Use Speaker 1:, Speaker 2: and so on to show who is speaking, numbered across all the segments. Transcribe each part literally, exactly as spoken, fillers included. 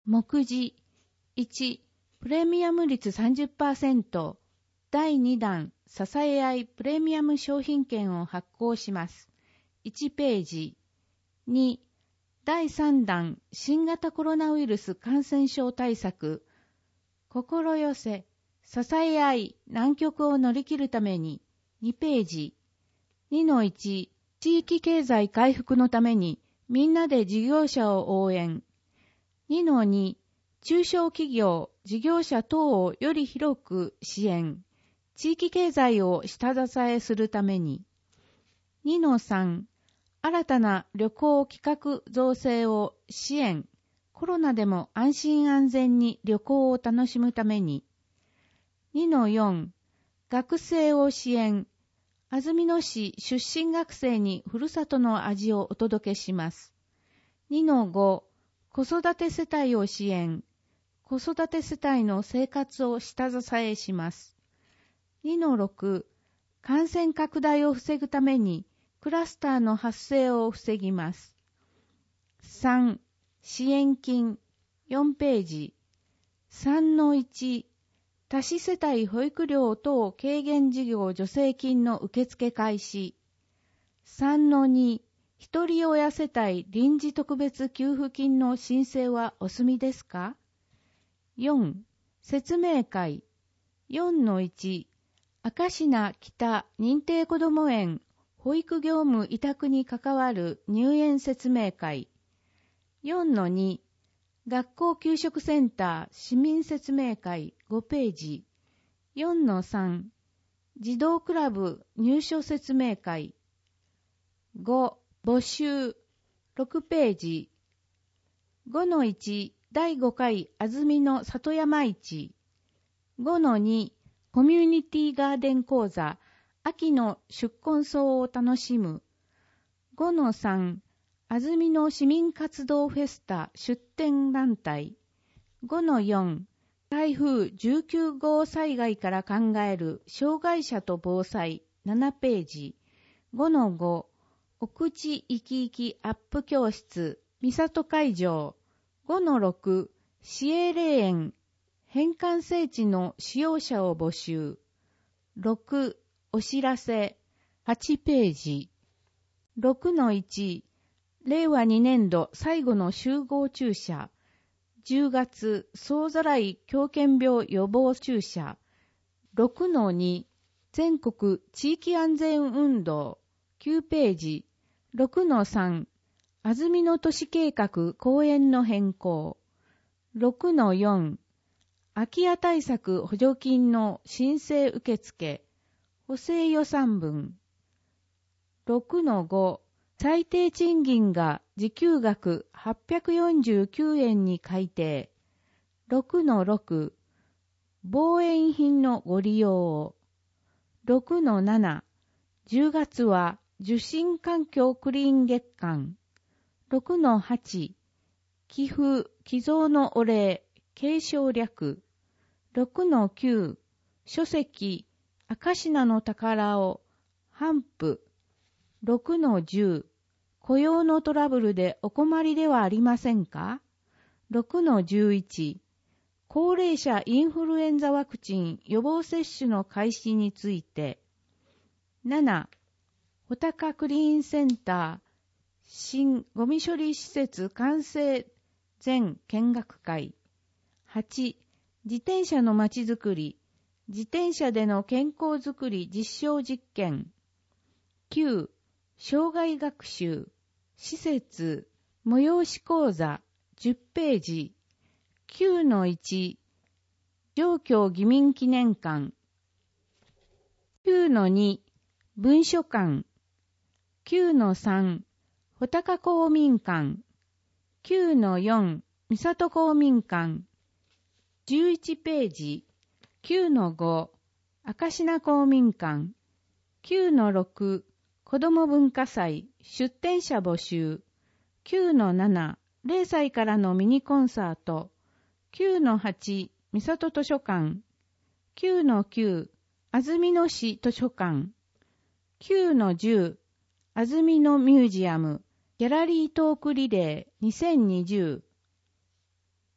Speaker 1: 目次いち、プレミアム率 さんじゅっパーセント、だいに弾支え合いプレミアム商品券を発行します。いちページ。に、だいさん弾新型コロナウイルス感染症対策、心寄せ、支え合い難局を乗り切るためににページ。にのいち、地域経済回復のためにみんなで事業者を応援。にのに、中小企業、事業者等をより広く支援。地域経済を下支えするために。にのさん、新たな旅行企画造成を支援。コロナでも安心安全に旅行を楽しむために。にのよん、学生を支援。安曇野市出身学生にふるさとの味をお届けします。にのご、子育て世帯を支援。子育て世帯の生活を下支えします。にのろく、感染拡大を防ぐためにクラスターの発生を防ぎます。さん、支援金よんページ。さんのいち、多子世帯保育料等軽減事業助成金の受付開始。さんのに、一人親世帯臨時特別給付金の申請はお済みですか？よん、説明会。よんのいち、明石名北認定こども園保育業務委託に関わる入園説明会。よんのに、学校給食センター市民説明会ごページ。よんのさん、児童クラブ入所説明会。ご、募集ろくページ。ごのいち、だいごかい安曇野里山市。ごのに、コミュニティガーデン講座秋の宿根草を楽しむ。ごのさん、安曇野市民活動フェスタ出展団体。ごのよん、台風じゅうきゅう号災害から考える障害者と防災ななページ。ごのご、お口生き生きアップ教室三郷会場。ごのろく、市営霊園返還聖地の使用者を募集。ろく、お知らせはちページ。ろくのいち、れいわにねんど最後の集合注射。じゅうがつ総ざらい狂犬病予防注射。ろくのに、全国地域安全運動きゅうページ。ろくのさん、安曇野都市計画公園の変更。ろくのよん、空き家対策補助金の申請受付。補正予算分。ろくのご、最低賃金が時給額はっぴゃくよんじゅうきゅうえんに改定。ろくのろく、望遠品のご利用を。ろくのなな、じゅうがつは受信環境クリーン月間。ろくのはち、寄付寄贈のお礼継承略。ろくのきゅう、書籍明石名の宝を頒布。ろくのじゅう、雇用のトラブルでお困りではありませんか？ろくのじゅういち、高齢者インフルエンザワクチン予防接種の開始について。なな、穂高クリーンセンター新ゴミ処理施設完成全見学会。はち、自転車のまちづくり自転車での健康づくり実証実験。きゅう、障害学習施設催し講座じゅっページ。きゅうのいち、上京義民記念館。きゅうのに、文書館。きゅうのさん、穂高公民館。きゅうのよん、三郷公民館。じゅういちページ。きゅうのご、明石名公民館。きゅうのろく、子ども文化祭出展者募集。きゅうのなな、れいさいからのミニコンサート。きゅうのはち、三郷図書館。きゅうのきゅう、安曇野市図書館。きゅうのじゅう、安曇野ミュージアムギャラリートークリレーにせんにじゅう。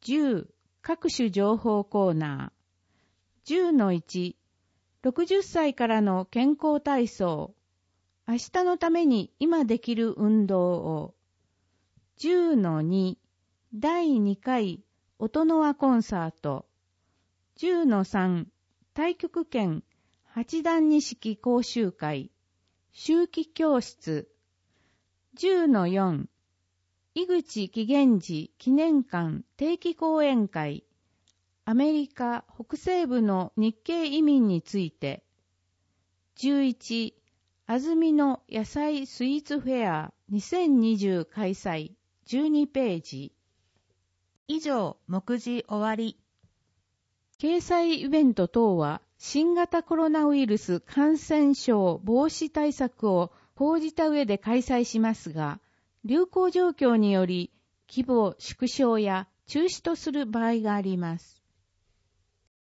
Speaker 1: じゅう各種情報コーナー。じゅうのいち、ろくじゅっさいからの健康体操。明日のために今できる運動を。じゅうのに、だいにかい音の輪コンサート。じゅうのさん、太極拳八段錦講習会。秋季教室。じゅうのよん、井口紀元寺記念館定期講演会。アメリカ北西部の日系移民について。じゅういち、安曇野野菜スイーツフェアにせんにじゅう開催。じゅうにページ。
Speaker 2: 以上、目次終わり。
Speaker 1: 掲載イベント等は新型コロナウイルス感染症防止対策を講じた上で開催しますが、流行状況により規模縮小や中止とする場合があります。